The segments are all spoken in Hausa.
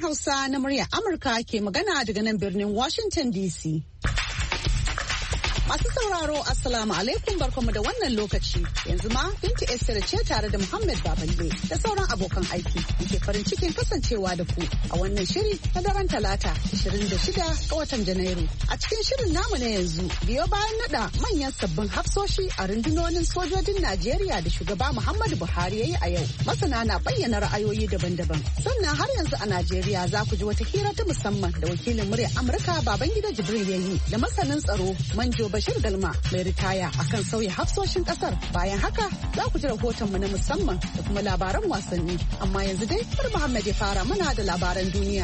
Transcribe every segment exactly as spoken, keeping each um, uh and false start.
Hausa na muryar Amurka ke magana daga nan birnin Washington D C. Masu sauraro Assalamu alaikum barkamu da wannan lokaci. Yanzu ma Binti Esther ce tare da Muhammad Baballe da sauran abokan aiki muke farin cikin kasancewa da ku a wannan shiri na daren Talata ashirin da shida ga watan Janairu. A cikin shirin namu na yanzu biyo bayan nada manyan sabbin hafsoshi a rundunonin sojojin Najeriya da shugaba Muhammadu Buhari yayi a yau. Masana na bayyana ra'ayoyi daban-daban. Sannan har yanzu a Najeriya za ku ji wata hira ta musamman da wakilin muryar Amurka Babangida Jibril yayi da masanin tsaro Manjo Bashir Galma mai ritaya akan sauya hafsoshin kasar. Bayan haka za ku ji rahotonmu na musamman da kuma labaran wasanni. Amma yanzu dai har Muhammad ya fara mana da labaran duniya.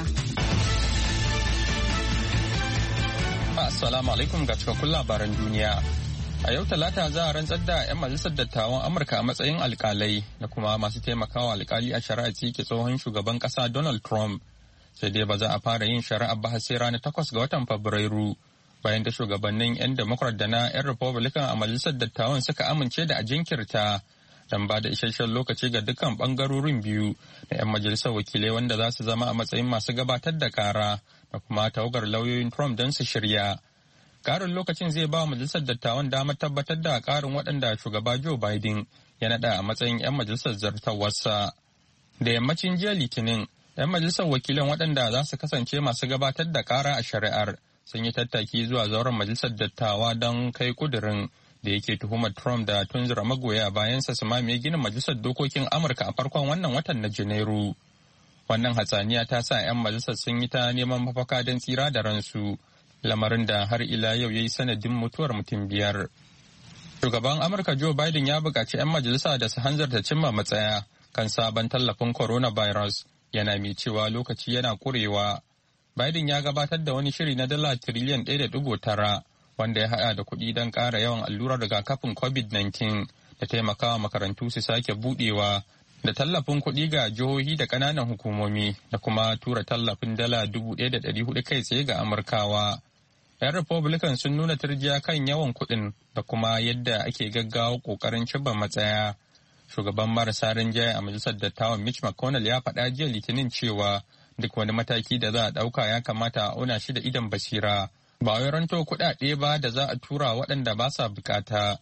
Assalamu alaikum ga cikakkun labaran duniya. A yau Talata za a rantsar da 'yan majalisar dattawan Amurka a matsayin alkalai da kuma masu taimakawa alkali a shari'a tsike tsohon shugaban kasa Donald Trump. Sai dai ba za a fara yin shari'a ba har sai ranar takwas ga watan Fabrairu. Bayan da shugabannin 'yan Democrat da na 'yan Republican a majalisar dattawan suka amince da a jinkirta don ba da isasshen lokaci ga dukkan bangarorin biyu da 'yan majalisar wakilai wanda za su zama a matsayin masu gabatar da kara da kuma tawagar lauyoyin Trump don su shirya. Karin lokacin zai ba wa majalisar dattawan damar tabbatar da karin waɗanda shugaba Joe Biden ya naɗa a matsayin 'yan majalisar zartawarsa. Da yammacin jiya Litinin, 'yan majalisar wakilan waɗanda za su kasance masu gabatar da kara a shari'ar sun yi tattaki zuwa zauren majalisar dattawa don kai kudirin da yake tuhumar Trump da tunzura magoya bayansa su mamaye ginin majalisar dokokin Amurka a farkon wannan watan na Janairu. Wannan hatsaniya ta sa 'yan majalisar sun yi ta neman mafaka don tsira da ransu, lamarin da har ila yau ya yi sanadin mutuwar mutum biyar. Shugaban Amurka Joe Biden ya buƙaci 'yan majalisa da su hanzarta cimma matsaya kan sabon tallafin coronavirus, yana mai cewa lokaci yana ƙurewa. Biden ya gabatar da wani shiri na dala tiriliyan ɗaya da ɗigo tara wanda ya haɗa da kuɗi don ƙara yawan allurar rigakafin covid nineteen da taimakawa makarantu su sake buɗewa da tallafin kuɗi ga jihohi da ƙananan hukumomi da kuma tura tallafin dala dubu ɗaya da ɗari hudu kai tsaye ga Amurkawa. 'Yan Republican sun nuna turjiya kan yawan kuɗin da kuma yadda ake gaggawa ƙoƙarin cimma matsaya. Shugaban marasa rinjaye a majalisar dattawan Mitch McConnell ya faɗa jiya Litinin cewa duk wani mataki da za a ɗauka ya kamata a auna shi da idon basira, ba wai ranto kuɗaɗe ba da za a tura waɗanda ba sa bukata.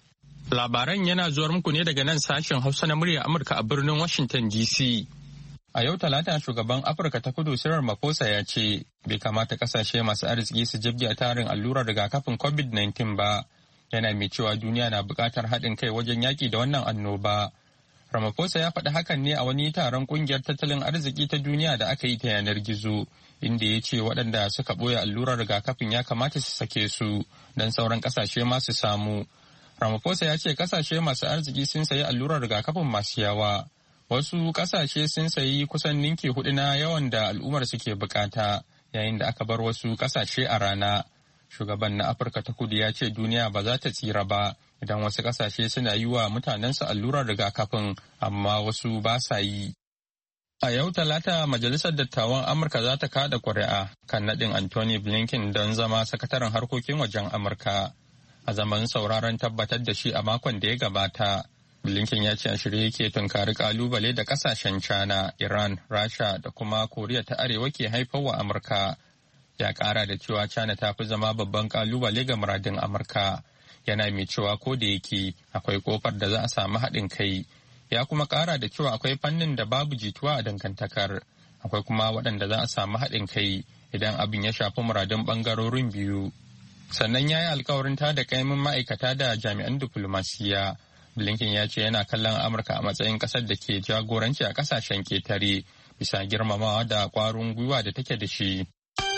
Labaran yana zuwar muku ne daga nan sashen Hausa na muryar Amurka a birnin Washington D C. A yau Talata shugaban Afirka ta Kudu Cyril Ramaphosa ya ce bai kamata kasashe masu arziki su jibge tarin allurar rigakafin covid nineteen ba, yana mai cewa duniya na buƙatar haɗin kai wajen yaƙi da wannan annoba. Ramaphosa ya faɗi hakan ne a wani taron ƙungiyar tattalin arziki ta duniya da aka yi ta yanar gizo, inda ya ce waɗanda suka ɓoye allurar rigakafin ya kamata su sake su don sauran ƙasashe masu samu. Ramaphosa ya ce ƙasashe masu arziki sun sayi allurar rigakafin masu yawa. Wasu ƙasashe sun sayi kusan ninki hudu na yawan da al'ummar suke bukata, yayin da aka bar wasu ƙasashe a rana. Shugaban na Afirka ta Kudu ya ce duniya ba za ta tsira ba idan wasu ƙasashe suna yi wa mutanensu allurar rigakafin amma wasu ba sa yi. A yau Talata Majalisar Dattawan Amurka za ta kada ƙuri'a kan naɗin Anthony Blinken don zama sakataren harkokin wajen Amurka. A zaman sauraron tabbatar da shi a makon da ya gabata, Blinken ya ce a shirye yake tunkari kalubale da ƙasashen China, Iran, Rasha da kuma Koriya ta Arewa ke haifarwa Amurka. Ya ƙara da cewa China ta fi zama babban kalubale ga muradin Amurka. Yana mai cewa ko da yake akwai kofar da za a samu haɗin kai. Ya kuma ƙara da cewa akwai fannin da babu jituwa a dangantakar. Akwai kuma waɗanda za a samu haɗin kai idan abin ya shafi muradin ɓangarorin biyu. Sannan ya yi alkawarin tada kaimin ma'aikata da jami'an diflomasiyya. Blinken ya ce yana kallon Amurka a matsayin ƙasar da ke jagoranci a ƙasashen ƙetare bisa girmamawa da ƙwarin gwiwa da take da shi.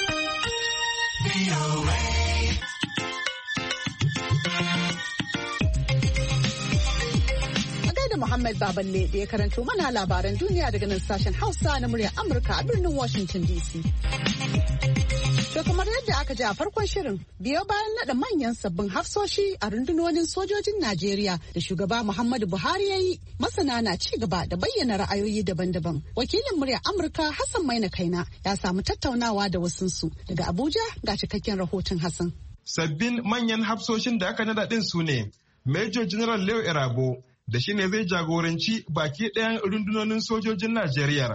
Muhammad Baballe da ya karanto mana labaran duniya daga nan sashen Hausa na muryar Amurka a birnin Washington D C. To kamar yadda aka ji a farkon shirin, biyo bayan naɗa manyan sabbin hafsoshi a rundunonin sojojin Najeriya da shugaba Muhammadu Buhari ya yi, masana na ci gaba da bayyana ra'ayoyi daban-daban. Wakilin muryar Amurka Hassan Maina Kaina ya samu tattaunawa da wasunsu. Daga Abuja ga cikakken rahoton Hassan. Sabbin manyan hafsoshin da aka naɗa ɗin su ne Major General Leo Irabo, da shi ne zai jagoranci baki ɗayan rundunonin sojojin Najeriya.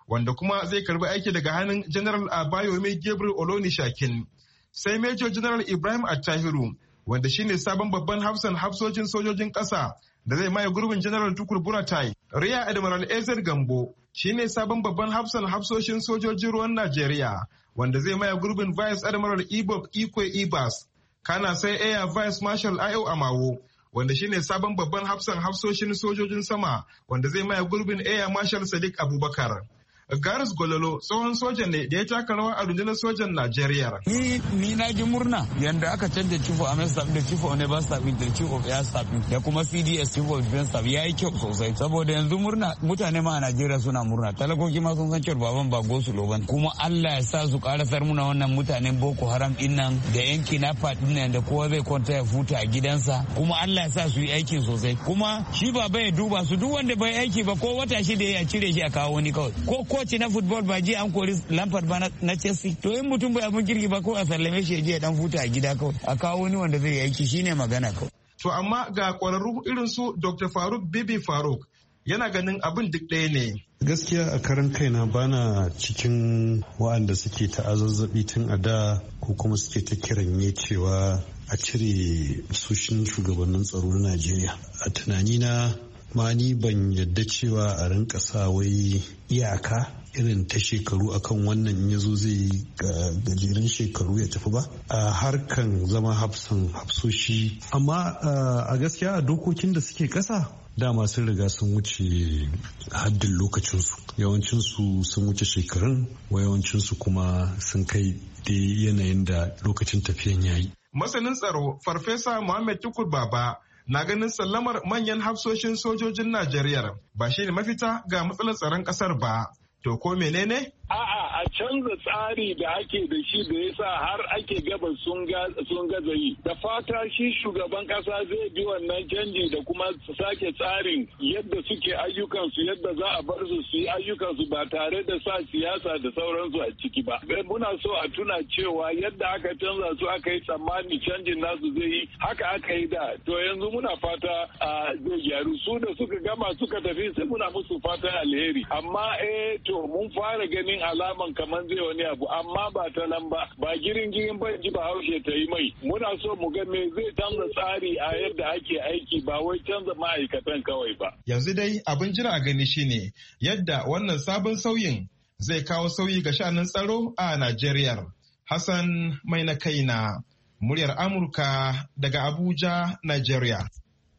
wanda kuma zai karbi aiki daga hannun General Abayomi Gabriel Olonishakin. Sai Major General Ibrahim Attahiru wanda shine sabon babban hafsan hafsojin sojojin ƙasa da zai maye gurbin General Tukur Buratai. Rear Admiral Ezer Gambo shine sabon babban hafsan hafsoshin sojojin ruwan Najeriya wanda zai maye gurbin Vice Admiral Ibok Ikwe Ibas. Kana sai Air Vice Marshal Ayo Amawo wanda shine sabon babban hafsan hafsoshin sojojin sama wanda zai maye gurbin Air Marshal Sadiq Abubakar. Garis Gololo tsohon sojan ne da ya taka rawa a rundunar sojan Najeriya. Ni ni na ji murna yanda aka canza chief of army staff da chief of naval staff da chief of air staff da kuma C D S chief of defense staff yayi kyau sosai saboda yanzu murna mutane ma a Najeriya suna murna talakoki ma sun san cewa baban ba gosulo bane kuma Allah ya sa su karasar muna wannan mutanen Boko Haram din nan da yanki na din nan da kowa zai kwanta ya futa a gidansa kuma Allah ya sa su yi aikin sosai kuma shi baba ya duba su duk wanda bai aiki ba ko wata shida ya cire shi a kawo wani kawai ko koci na football ba je an kori Lampard ba na Chelsea to in mutum bai abin kirki ba ko a sallame shi je dan futa a gida kawai a kawo wani wanda zai yi aiki shine magana kawai. To amma ga kwararru irin su Doctor Faruk Bibi Faruk yana ganin abin duk ɗaya ne. Gaskiya a karan kaina bana cikin wa'anda suke ta azazzabi tun a da ko kuma suke ta kiranye cewa a cire sushin shugabannin tsaro na Najeriya. A tunanina ma ni ban yadda cewa a rinka sa wai iyaka irin ta shekaru akan wannan ya zo zai gajeren shekaru ya tafi ba a harkan zama hafsan hafsoshi amma a gaskiya a dokokin da suke kasa dama sun riga sun wuce haddin lokacinsu yawancinsu sun wuce shekarun wa yawancinsu kuma sun kai da yanayin da lokacin tafiyan yayi. Masanin tsaro Farfesa Muhammad Tukur Baba na ganin sallamar manyan hafsoshin sojojin Najeriya ba shi ne mafita ga matsalar tsaron ƙasar ba. To ko menene? A'a a canza tsari da ake da shi da yasa har ake gaba sun gaza yi. Da fata shi shugaban kasa zai bi wannan canji da kuma su sake tsarin yadda suke ayyukansu yadda za a bar su su yi ayyukansu ba tare da sa siyasa da sauransu a ciki ba. Muna so a tuna cewa yadda aka canza su aka yi tsammani canjin nasu zai yi haka aka yi da. To yanzu muna fata a zai gyaru su da suka gama suka tafi sai muna musu fatan alheri. Amma eh to mun fara ganin alaman kamar zai wani abu amma ba ta nan ba ba girin girin ba ji ba haushe ta yi mai muna so mu ga me zai canza tsari a yadda ake aiki ba wai canza ma'aikatan kawai ba. Yanzu dai abin jira a gani shine yadda wannan sabon sauyin zai kawo sauyi ga sha'anin tsaro a Najeriya. Hassan mai na kaina muryar Amurka daga Abuja, Najeriya.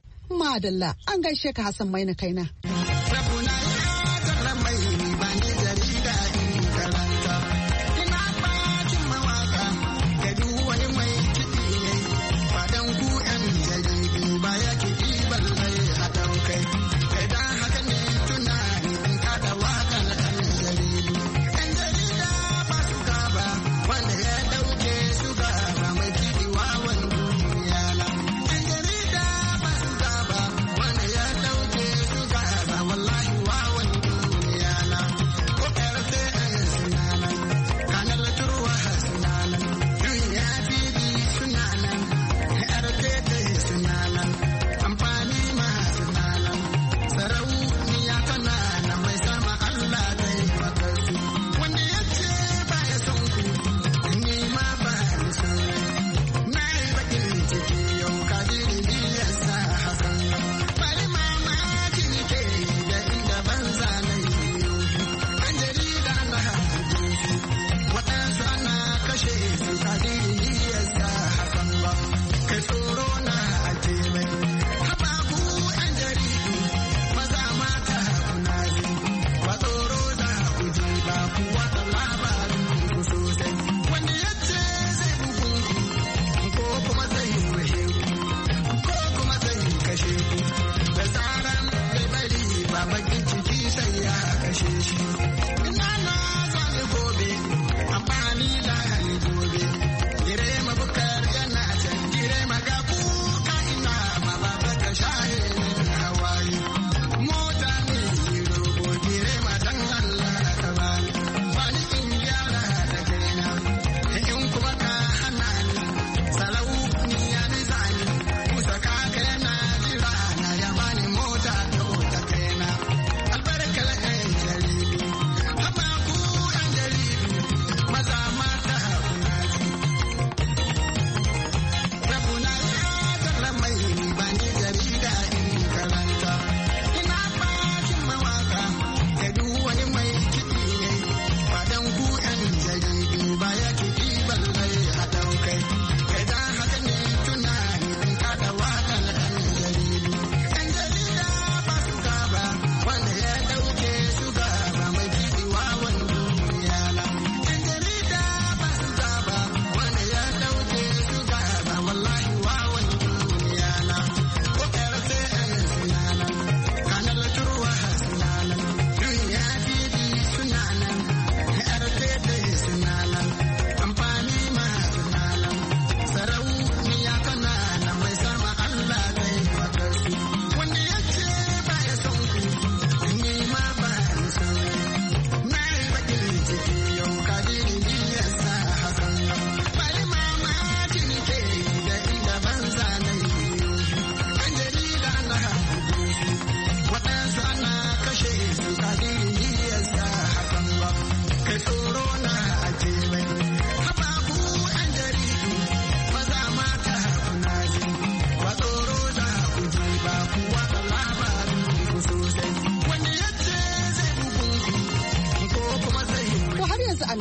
Madalla an gaishe ka Hassan mai na kaina.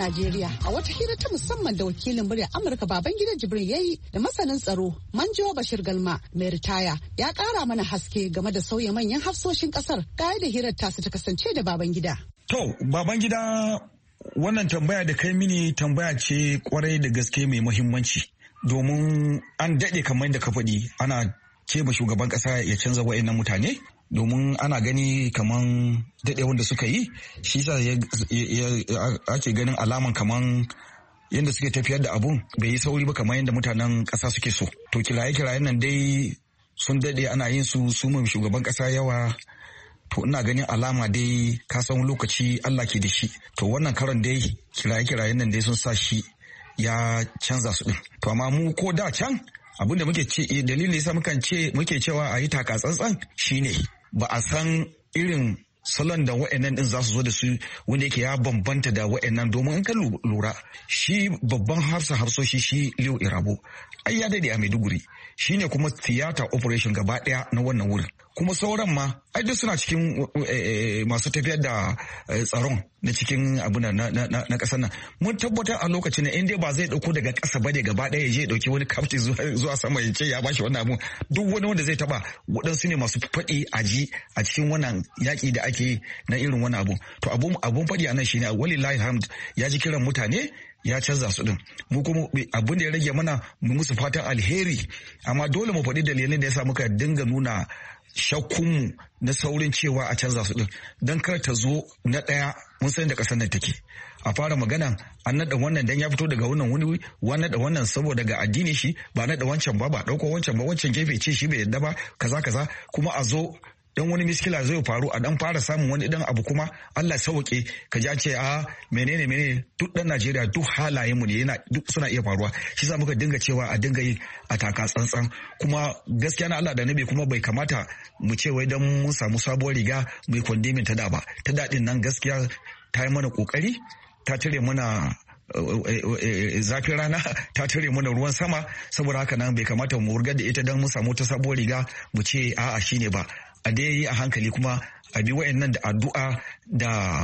Najeriya a wata hira ta musamman da wakilin muryar Amurka Babangida Jibrin ya yi da masanin tsaro Manjo Bashir Galma mai ritaya ya kara mana haske game da sauya manyan hafsoshin kasar ga da hirar tasu ta kasance da Babangida. To Babangida, wannan tambaya da kai mini tambaya ce kwarai da gaske mai muhimmanci domin an daɗe kamar da ka faɗi ana ce ba shugaban ƙasa ya canza wa'annan mutane domin ana gani kaman daɗe wanda suka yi shi sa ake ganin alaman kaman yadda suke tafiyar da abun bai yi sauri ba kamar yadda mutanen ƙasa suke so. To kiraye-kirayen nan dai sun daɗe ana yin su su mai shugaban ƙasa yawa. To ina ganin alama dai ka san lokaci Allah ke da shi. To wannan karon dai kiraye-kirayen nan dai sun sa shi ya canza su ɗin. To amma mu ko da can abinda muke ce dalilin yasa mukan ce muke cewa a yi taka tsantsan shine ba a san irin salon da wa'annan din za su zo da su wanda yake ya bambanta da wa'annan domin in ka lura shi babban hafsa hafsoshi shi Leo Irabo ai ya dade a Maiduguri shine kuma theater operation gaba daya na wannan wurin kuma sauran ma ai duk suna cikin masu tafiyar da tsaron na cikin abu na na kasar nan mun tabbatar a lokacin da inda ba zai dauko daga kasa bane gaba daya ya je ya dauki wani kaftin zuwa sama ya ce ya bashi wannan abu duk wani wanda zai taba waɗansu ne masu faɗi a ji a cikin wannan yaki da ake na irin wannan abu to abun abun faɗi a nan shine walillahi hamd ya ji kiran mutane ya canza su din mu kuma abin da ya rage mana mu musu fatan alheri amma dole mu faɗi dalilin da yasa muka dinga nuna shakkunmu na saurin cewa a canza su din don kar ta zo na ɗaya mun san da ƙasar nan take a fara magana an naɗa wannan dan ya fito daga wannan wani wani naɗa wannan saboda ga addini shi ba naɗa wancan ba ba ɗauko wancan ba wancan gefe ce shi bai yadda ba kaza kaza kuma a zo dan wani miskila zai faru a dan fara samun wani dan abu kuma Allah sauke ka ji ce a menene menene duk dan Najeriya duk halayen mu ne yana duk suna iya faruwa shi yasa muka dinga cewa a dinga yi a taka tsantsan kuma gaskiya na Allah da nabi kuma bai kamata mu ce wai dan mun samu sabuwar riga mai kwandemin ta da ba ta dadin nan gaskiya ta yi mana kokari ta tare mana zafin rana ta tare mana ruwan sama saboda haka nan bai kamata mu wurgar da ita dan mun samu ta sabuwar riga mu ce a'a shine ba a dai yi a hankali kuma a bi wa'annan da addu'a da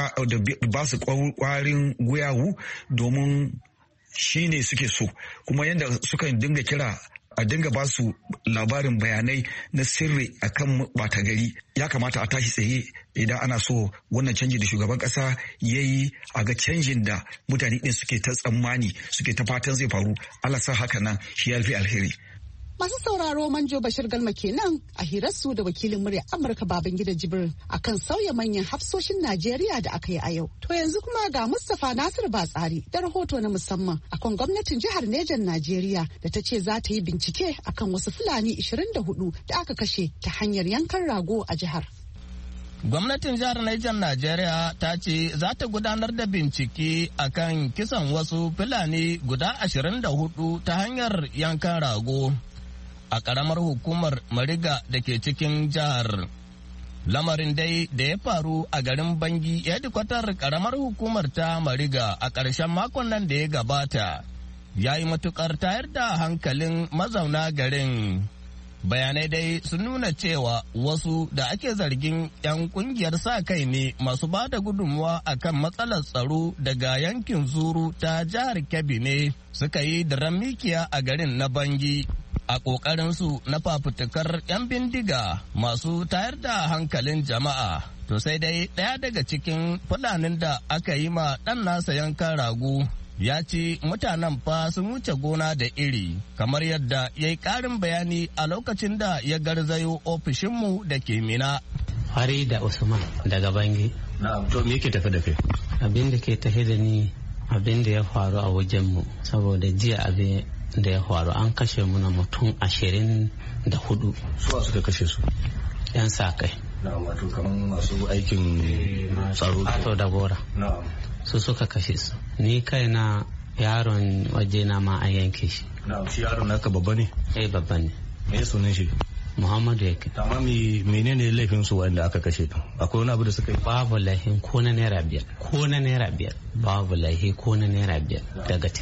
ba su kwarin guyawu domin shi ne suke so kuma yadda suka dinga kira a dinga ba su labarin bayanai na sirri akan bata gari ya kamata a tashi tsaye idan ana so wannan canji da shugaban kasa ya yi a ga canjin da mutane ɗin suke ta tsammani suke ta fatan zai faru Allah sa haka nan shi ya fi alheri. Masu sauraro Manjo Bashir Galma kenan a hirarsu da wakilin murya Amurka Babangida Jibril akan sauya manyan hafsoshin Najeriya da aka yi a yau. To yanzu kuma ga Mustapha Nasir Batsari da rahoto na musamman akan gwamnatin jihar Nejan Najeriya da ta ce za ta yi bincike akan wasu Fulani ishirin da hudu da aka kashe ta hanyar yankan rago a jihar. Gwamnatin jihar Niger Najeriya ta ce za ta gudanar da bincike akan kisan wasu Fulani guda ashirin da hudu ta hanyar yankan rago a ƙaramar hukumar Mariga da ke cikin jihar. Lamarin dai da ya faru a garin Bangi hedikwatar ƙaramar hukumar ta Mariga a ƙarshen makon nan da ya gabata ya yi matuƙar tayar da hankalin mazauna garin. Bayanai dai sun nuna cewa wasu da ake zargin 'yan kungiyar sa kai ne masu ba da gudunmuwa akan matsalar tsaro daga yankin Zuru ta jihar Kebbi ne suka yi daren mikiya a garin na Bangi a ƙoƙarinsu na fafutukar 'yan bindiga masu tayar da hankalin jama'a. To sai dai ɗaya daga cikin fulanin da aka yi ma ɗan nasa yankan rago ya ce mutanen fa sun wuce gona da iri kamar yadda ya yi ƙarin bayani a lokacin da ya garzayo ofishinmu da ke Mina. Hari da Usman daga Bangi. Na to me yake tafi da kai? Abin da ke tafi da ni abin da ya faru a wajenmu saboda jiya abin da ya faru an kashe muna mutum ashirin da hudu. Suwa suka kashe su? Yan sa kai. Na wato kamar masu aikin tsaro. Ato da gora. Na. Su suka kashe su. Ni kaina yaron waje na ma an yanke shi. Na shi yaron naka babba ne? Eh babba ne. Me sunan shi? Muhammadu yake. Amma me menene laifin su wanda aka kashe din? Akwai wani abu da suka yi? Babu laifin ko na naira biyar. Ko na naira biyar. Babu laifi ko na naira biyar daga ciki.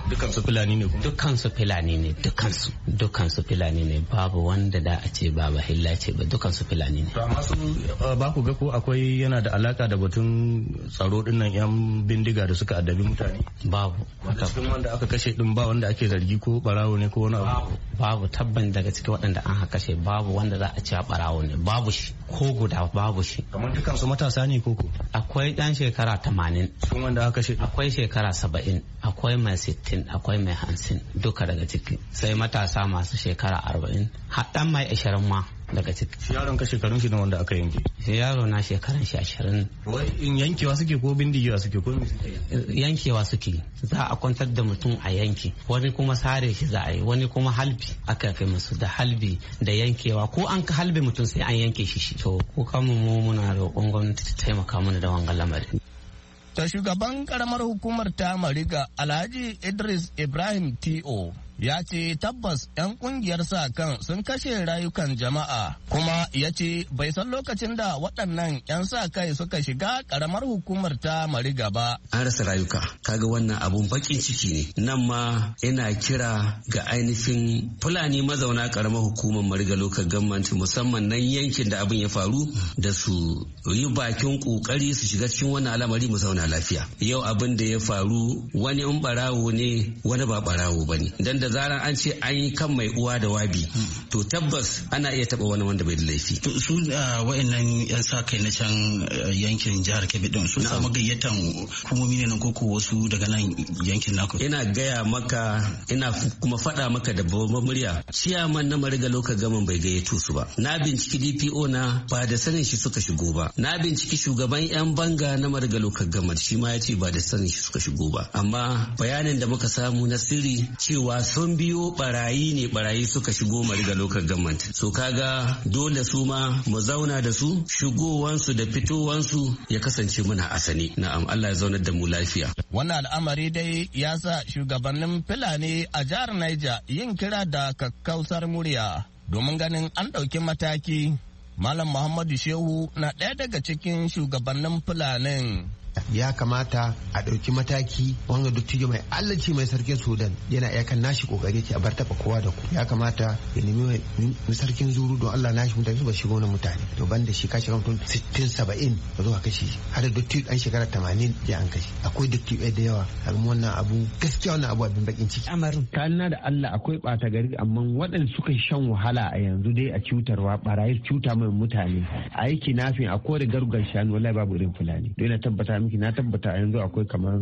Dukansu Fulani ne kuma? Dukansu Fulani ne, dukansu. Dukansu Fulani ne, babu wanda da a ce ba bahilla ce ba, dukansu Fulani ne. To amma su ba ku ga ko akwai yana da alaka da batun tsaro dinnan yan bindiga da suka addabi mutane? Babu. Cikin wanda aka kashe din ba wanda ake zargi ko barawo ne ko wani abu? Babu, tabban daga cikin waɗanda an kashe babu wanda za a ce barawo ne, babu shi ko guda babu shi. Kamar dukansu matasa ne koko? Akwai ɗan shekara tamanin. Cikin wanda aka kashe? Akwai shekara saba'in, akwai mai sittin, akwai mai hamsin, duka daga ciki. Sai matasa masu shekara arba'in, haɗan mai ashirin ma daga ciki. Shi yaron ka shekarun shi ne wanda aka yanke? Shi yaro na shekaran shi ashirin. Wai in yankewa suke ko bindigewa suke ko me suke? Yankewa suke. Za a kwantar da mutum a yanki, wani kuma sare shi za a yi, wani kuma halbi aka kai musu da halbi da yankewa, ko an ka halbe mutum sai an yanke shi shi. To ko kamu mu muna roƙon gwamnati ta taimaka mana da wangan lamarin. Ta shugaban karamar hukumar ta Mariga Alhaji Idris Ibrahim T O ya ce tabbas 'yan kungiyar sa kan sun kashe rayukan jama'a, kuma ya ce bai san lokacin da waɗannan 'yan sa kai suka shiga karamar hukumar ta Mariga ba. An rasa rayuka, kaga wannan abun bakin ciki ne. Nan ma ina kira ga ainihin Fulani mazauna karamar hukumar Mariga Local Government, musamman nan yankin da abin ya faru, da su yi bakin kokari su shiga cikin wannan al'amari mu zauna lafiya. Yau abin da ya faru, wani in barawo ne wani ba barawo bane, dan da zaran an ce an yi kan mai uwa da wabi to tabbas ana iya taba wani wanda bai da laifi. To su wa'annan yan sa kai na can yankin jihar Kebbi din su samu gayyatan hukumomi ne nan koko wasu daga nan yankin naku? Ina gaya maka, ina kuma faɗa maka da babban murya, ciyaman na Mariga Local Government bai gayyato su ba. Na binciki D P O na ba da sanin shi suka shigo ba. Na binciki shugaban yan banga na Mariga Local Government, shi ma ya ce ba da sanin shi suka shigo ba. Amma bayanin da muka samu na sirri cewa sun biyo barayi ne, barayi suka shigo Mariga Local Government. So kaga dole su ma mu zauna da su, shigowansu da fitowansu ya kasance muna asani. Na'am, Allah ya zaunar da mu lafiya. Wannan al'amari dai ya sa shugabannin Fulani a jihar Niger yin kira da kakkausar murya domin ganin an ɗauki mataki. Malam Muhammadu Shehu na ɗaya daga cikin shugabannin Fulanin. Ya kamata a ɗauki mataki, wanga dattijo mai allaci mai sarkin Sudan yana iya kan nashi kokari ce a bar taba kowa da ku. Ya kamata ya nemi sarkin Zuru don Allah nashi mutane su ba shigo na mutane. To ban da shi ka shiga mutum sittin saba'in ba zo ka kashe shi. Har da dattijo an shekara tamanin ya an kashe. Akwai dattijo da yawa. Har wannan abu gaskiya wannan abu abin bakin ciki. Amarin kana da Allah akwai ɓata gari, amma waɗanda suka shan wahala a yanzu dai a cutarwa barayi cuta mai mutane. Aiki nafin akwai da gargar shanu wallahi babu irin Fulani. Don na tabbata miki, na tabbata yanzu akwai kamar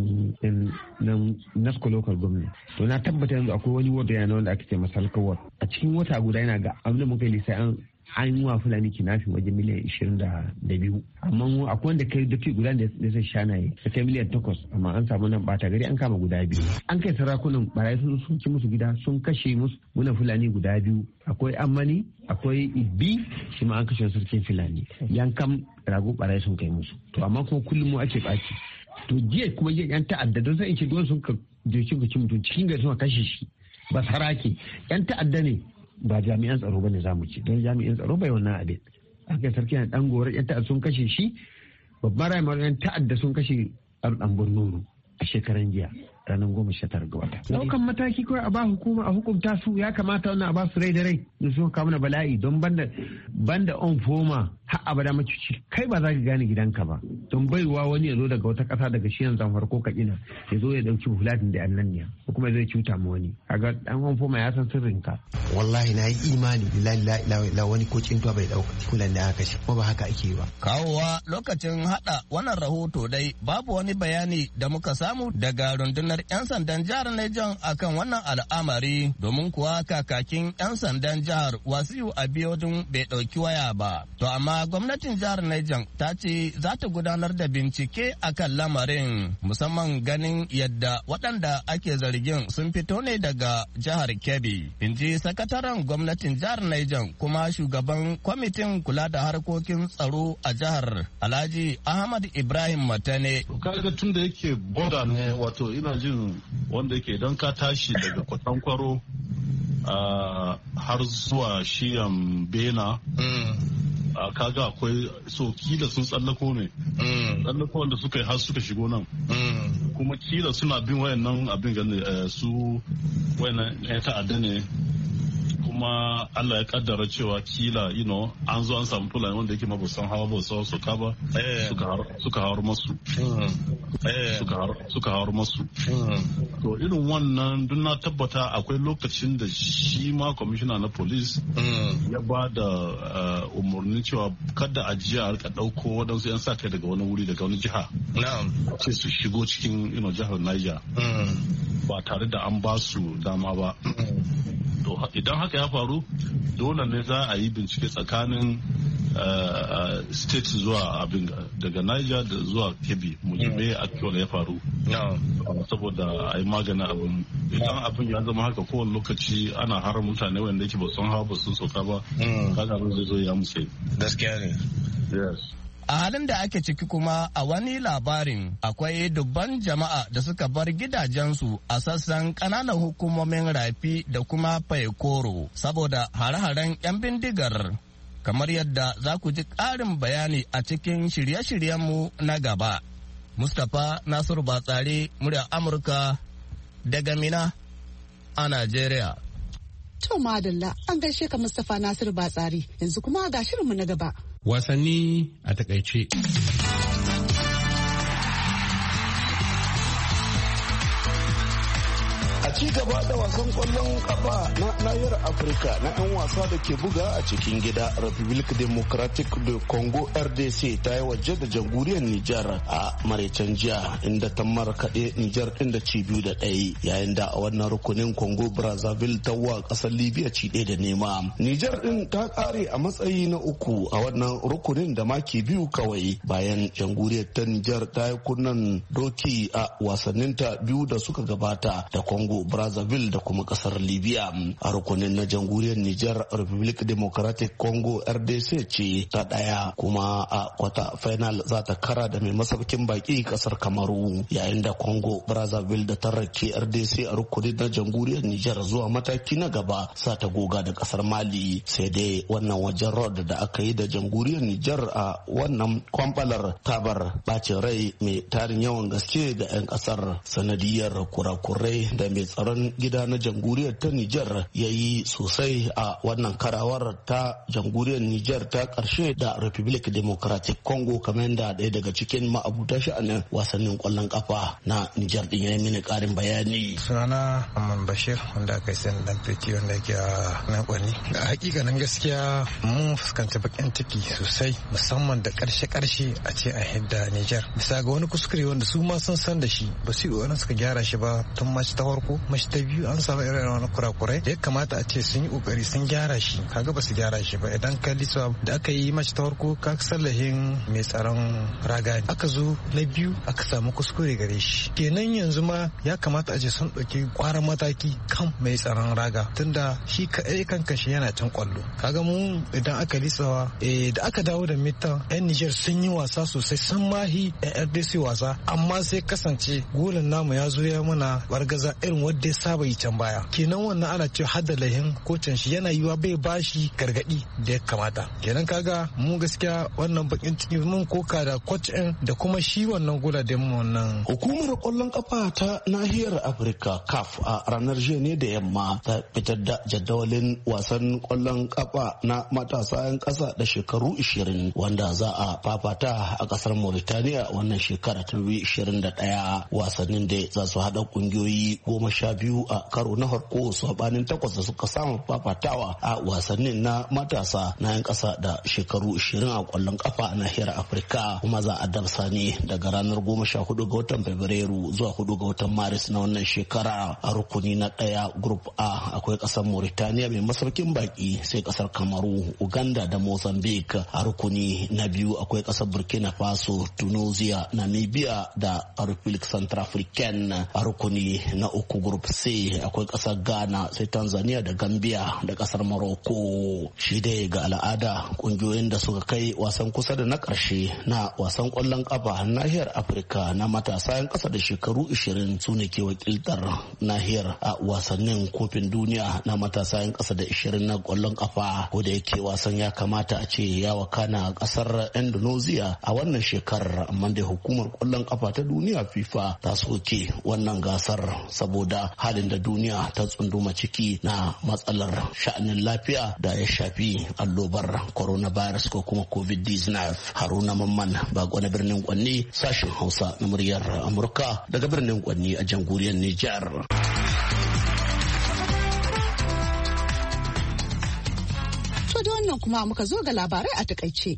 nan Nasko Local Government. To na tabbata yanzu akwai wani wata yana wanda aka ce Masalka Ward. A cikin wata guda yana ga abin da muka yi lissa an an yi wa Fulani kinafin wajen miliyan ishirin da biyu. Amma akwai wanda kai dafi guda da zai shanaye da kai miliyan takwas, amma an samu nan bata gari an kama guda biyu. An kai sarakunan barayi sun sun ci musu gida, sun kashe musu muna Fulani guda biyu. Akwai Amani, akwai Ibi, shi ma an kashe sarkin Fulani. Yankan rago barayi sun kai musu. To amma kuma kullum mu ake baki. To jiya kuma yan ta'adda don sai in ce duwan sun ka jirgin ka ci mutum cikin gari sun kashe shi. Ba sarake yan ta'adda ne, ba jami'an tsaro bane za mu ci, don jami'an tsaro bai wannan abin. Aka sarki na dan gore yan ta'adda sun kashe shi, babban rayuwar yan ta'adda sun kashe dan Borno a shekaran jiya ranar goma sha tara ga wata. Daukan mataki kawai a ba hukuma a hukunta su, ya kamata wannan a ba su rai da rai da su kawo na bala'i, don banda banda on foma har abada macuci kai ba za ka gane gidanka ba, don baiwa wani ya zo daga wata kasa daga shi yanzu farko ka ina ya zo ya dauki hulatin da annan ne ko kuma zai cuta ma wani, kaga dan on foma ya san sirrin ka. Wallahi na yi imani billahi la ilaha illa wani ko cintuwa bai dauka kulan da aka shi kuma ba haka ake ba. Kawowa lokacin hada wannan rahoto dai babu wani bayani da muka samu daga rundunar 'yan sandan jihar Niger akan wannan al'amari, domin kuwa kakakin 'yan sandan jihar Wasiu Abiodun bai ɗauki waya ba. To amma gwamnatin jihar Niger ta ce za ta gudanar da bincike akan lamarin, musamman ganin yadda waɗanda ake zargin sun fito ne daga jihar Kebbi. In ji sakataren gwamnatin jihar Niger kuma shugaban kwamitin kula da harkokin tsaro a jihar Alhaji Ahmad Ibrahim Matane. Kaga tun da yake boda ne, wato ina jin wanda yake idan ka tashi daga Kwatankwaro har zuwa shiyan Bena, kaga akwai soki da sun tsallako ne, tsallako wanda suka yi har suka shigo nan. kuma kila suna bin wayannan abin gane su wayannan yan ta'adda ne kuma Allah ya kaddara cewa kila you know an zo an samu fulani wanda yake mabu san hawa ba su suka ba suka hawar masu suka hawar masu to irin wannan duk na tabbata akwai lokacin da shi ma kwamishina na police ya ba da umarnin cewa kada a jiya a rika dauko waɗansu yan sa kai daga wani wuri daga wani jiha ce su shigo cikin you know jihar Niger ba tare da an ba su dama ba. To idan haka ya faru dole ne za a yi bincike tsakanin state zuwa abin daga Niger da zuwa Kebbi mu ji me actually ya faru saboda a yi maganin abin. Idan abin ya zama haka kowane lokaci ana harar mutane wanda yake ba sun hawa ba sun sauka ba kaga abin zai zo ya musu gaskiya ne. Yes. A halin da ake ciki kuma a wani labarin akwai dubban jama'a da suka bar gidajensu a sassan ƙananan hukumomin rafi da kuma faikoro saboda hare-haren 'yan bindigar. Kamar yadda za ku ji ƙarin bayani a cikin shirye-shiryenmu na gaba. Mustapha Nasiru Batsari, murya Amurka daga Mina a Najeriya. To madalla an gaishe ka Mustapha Nasiru Batsari, yanzu kuma ga shirinmu na gaba. Wasanni a takaice. A ci gaba da wasan kwallon kafa na nahiyar Afirka na 'yan wasa da ke buga a cikin gida, Republic Democratic de Congo R D C ta yi waje da jamhuriyar Nijar a maraicen jiya inda ta markaɗe Nijar ɗin da ci biyu da ɗaya, yayin da a wannan rukunin Congo Brazzaville ta wa ƙasar Libya ci ɗaya da nema. Nijar ɗin ta ƙare a matsayi na uku a wannan rukunin da maki biyu kawai bayan jamhuriyar ta Nijar ta yi kunnan doki a wasanninta biyu da suka gabata da Congo Brazzaville da kuma kasar Libya. A rukunin na jamhuriyar Nijar, Republic Democratic Congo R D C ce ta daya kuma a kwata final za ta kara da mai masaukin baki kasar Kamaru, yayin da Congo Brazzaville da ta rake R D C a rukunin na jamhuriyar Nijar zuwa mataki na gaba sa ta goga da kasar Mali. Sai dai wannan wajen road da aka yi da jamhuriyar Nijar a wannan kwamfalar tabar bacin rai mai tarin yawan gaske ga 'yan kasar sanadiyar kurakurai da mai tsaron gida na jamhuriyar ta Nijar ya yi sosai a wannan karawar ta jamhuriyar Nijar ta karshe da Republic Democratic Congo, kamar da ɗaya daga cikin ma'abuta sha'anin wasannin kwallon kafa na Nijar din ya yi mini karin bayani. Sunana Amman Bashir wanda aka yi sani dan feti wanda ke a nan kwani. A hakikanin gaskiya mun fuskanci bakin ciki sosai musamman da karshe-karshe a ce a hidda Nijar. Bisa ga wani kuskure wanda su ma sun san da shi ba su yi suka gyara shi ba tun mace ta farko mashi ta biyu an samu irin wani kurakurai da ya kamata a ce sun yi kokari sun gyara shi kaga ba su gyara shi ba. Idan ka lisa da aka yi mashi ta farko ka sallahin mai tsaron raga aka zo na biyu aka samu kuskure gare shi, kenan yanzu ma ya kamata a ce sun ɗauki kwaran mataki kan mai tsaron raga tunda shi kaɗai kanka shi yana can kwallo. Kaga mu idan aka lisawa da aka dawo da mitan yan Nijar sun yi wasa sosai sun mahi yan R D C wasa, amma sai kasance golin namu ya zo ya mana bargaza irin wanda ya saba yi can baya. Kenan wannan ana cewa hadda lahin kocin shi yana yiwa bai bashi gargadi da ya kamata. Kenan kaga mu gaskiya wannan bakin ciki mun koka da coach ɗin da kuma shi wannan gola da mu wannan. Hukumar kwallon kafa ta nahiyar Afirka C A F a ranar jiya ne da yamma ta fitar da jadawalin wasan kwallon kafa na matasa 'yan kasa da shekaru ishirin wanda za a fafata a kasar Mauritania wannan shekara ta ishirin da ɗaya. Wasannin da za su haɗa kungiyoyi goma sha biyu a karo na farko sabanin takwas da suka samu fafatawa a wasannin na matasa na 'yan kasa da shekaru ishirin a kwallon kafa a nahiyar Afirka, kuma za a darsa ne daga ranar goma sha hudu ga watan Fabrairu zuwa hudu ga watan Maris na wannan shekara. A rukuni na ɗaya Group A akwai kasar Mauritania mai masaukin baki, sai kasar Kamaru, Uganda da Mozambique. A rukuni na biyu akwai kasar Burkina Faso, Tunisia, Namibia da Republic Centrafricaine. A rukuni na uku Group group C akwai kasar Ghana sai Tanzania da Gambia da kasar Morocco. Shi dai ga al'ada kungiyoyin da suka kai wasan kusa da na karshe na wasan kwallon kafa nahiyar Afirka na matasa yan kasa da shekaru ishirin su ne ke wakiltar nahiyar a wasannin kofin duniya na matasa yan kasa da ishirin na kwallon kafa, ko da yake wasan ya kamata a ce ya wakana a kasar Indonesia a wannan shekarar, amma da hukumar kwallon kafa ta duniya FIFA ta soke wannan gasar saboda halin da duniya ta tsunduma ciki na matsalar sha'anin lafiya da ya shafi allobar coronavirus ko kuma covid nineteen. Haruna Mamman Bago na birnin Kwanni, sashen Hausa na muryar Amurka daga birnin Kwanni a jamhuriyar Nijar. To da wannan kuma muka zo ga labarai a takaice.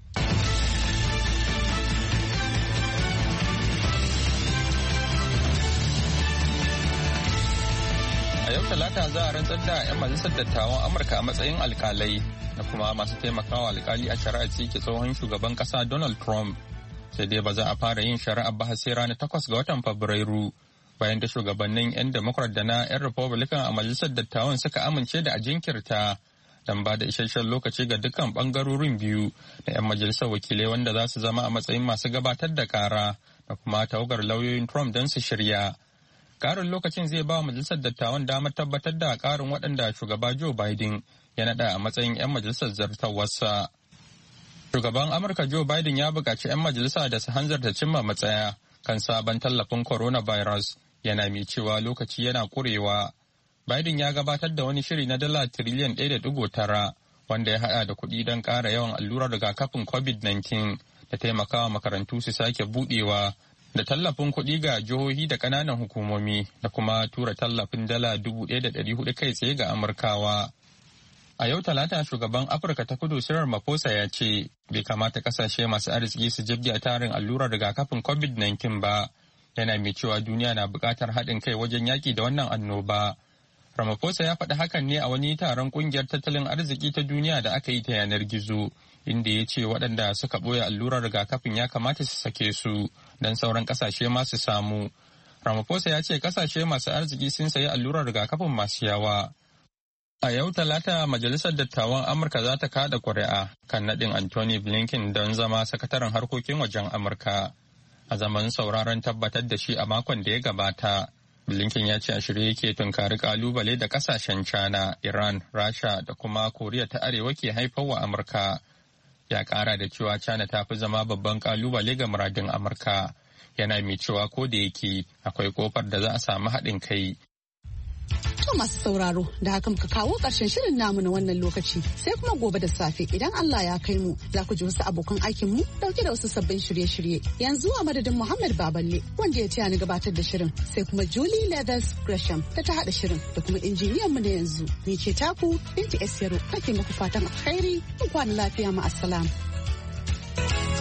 A yau Talata za a rantsar da 'yan majalisar dattawan Amurka a matsayin alkalai da kuma masu taimakawa alkali a shari'a ke tsohon shugaban kasa Donald Trump. Sai dai ba za a fara yin shari'a ba sai ranar takwas ga watan Fabrairu, bayan da shugabannin 'yan Democrat da na 'yan Republican a majalisar dattawan suka amince da a jinkirta don ba da isasshen lokaci ga dukkan bangarorin biyu da 'yan majalisar wakilai wanda za su zama a matsayin masu gabatar da kara da kuma tawagar lauyoyin Trump don su shirya. Karin lokacin zai ba majalisar dattawan damar tabbatar da karin waɗanda shugaba Joe Biden ya naɗa a matsayin 'yan majalisar zartawarsa. Shugaban Amurka Joe Biden ya buƙaci 'yan majalisa da su hanzarta cimma matsaya kan sabon tallafin coronavirus, yana mai cewa lokaci yana ƙurewa. Biden ya gabatar da wani shiri na dala tiriliyan ɗaya da ɗigo tara wanda ya haɗa da kuɗi don ƙara yawan allurar rigakafin covid nineteen da taimakawa makarantu su sake buɗewa, da tallafin kuɗi ga jihohi da ƙananan hukumomi da kuma tura tallafin dala dubu ɗaya da ɗari hudu kai tsaye ga Amurkawa. A yau Talata shugaban Afirka ta Kudu Cyril Ramaphosa ya ce bai kamata ƙasashe masu arziki su jibge tarin allurar rigakafin covid nineteen ba, yana mai cewa duniya na buƙatar haɗin kai wajen yaƙi da wannan annoba. Ramaphosa ya faɗi hakan ne a wani taron ƙungiyar tattalin arziki ta duniya da aka yi ta yanar gizo, inda ya ce waɗanda suka ɓoye allurar rigakafin ya kamata su sake su don sauran ƙasashe masu samu. Ramaphosa ya ce ƙasashe masu arziki sun sayi allurar rigakafin masu yawa. A yau Talata Majalisar Dattawan Amurka za ta kada ƙuri'a kan naɗin Anthony Blinken don zama sakataren harkokin wajen Amurka. A zaman sauraron tabbatar da shi a makon da ya gabata, Blinken ya ce a shirye yake tunkari kalubale da kasashen China, Iran, Rasha da kuma Koriya ta Arewa ke haifar wa Amurka. Ya kara da cewa China ta fi zama babban kalubale ga muradin Amurka. Yana mai cewa ko da yake akwai kofar da za a samu haɗin kai. To masu sauraro, da haka muka kawo ƙarshen shirin namu na wannan lokaci, sai kuma gobe da safe idan Allah ya kai mu za ku ji wasu abokan aikin mu dauke da wasu sabbin shirye-shirye. Yanzu a madadin Muhammad Baballe wanda ya taya ni gabatar da shirin, sai kuma Julie Leathers Gresham da ta haɗa shirin da kuma injiniyan mu na yanzu. Ni ce taku Binti Esiyaro, kake muku fatan alkhairi, ku kwana lafiya ma assalam.